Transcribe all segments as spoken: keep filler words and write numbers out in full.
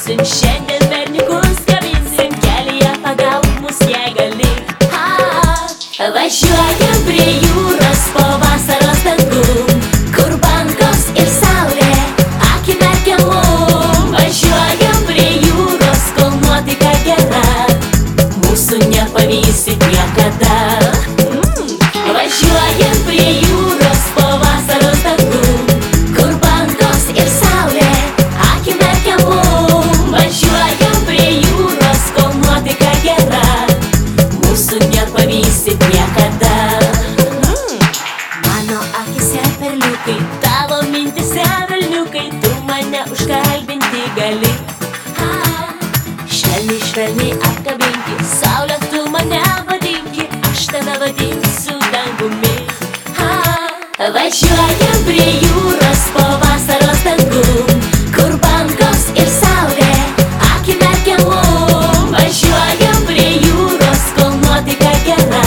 Eisim šiandien berniukus kabinsim, kelyje pagauk mus jei gali. Važiuojam prie jūros po vasaros dangum, kur bangos ir saulė akį merkia mum. Važiuojam prie jūros, kol nuotaika gera, mūsų nepavysit niekada. mm. Važiuojam prie jūros po vasaros dangum, kur bangos ir saulė akį merkia mum. Važiuojam prie jūros, kol nuotaika gera, mūsų nepavysit niekada. mm. Mano akise perliukai, tavo mintise velniukai, tu mane užkalbinti gali. ah. Švelniai, švelniai apkabinki, saulė tu mane vadinki, aš tave vadinsiu dangumi. ah. Važiuojam prie jūros po vasaros dangum, kur bangos ir saulė akį merkia mum. Važiuojam prie jūros, kol nuotaika gera,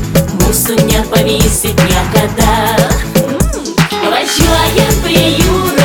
mūsų nepavysit niekada. mm. Važiuojam prie jūros.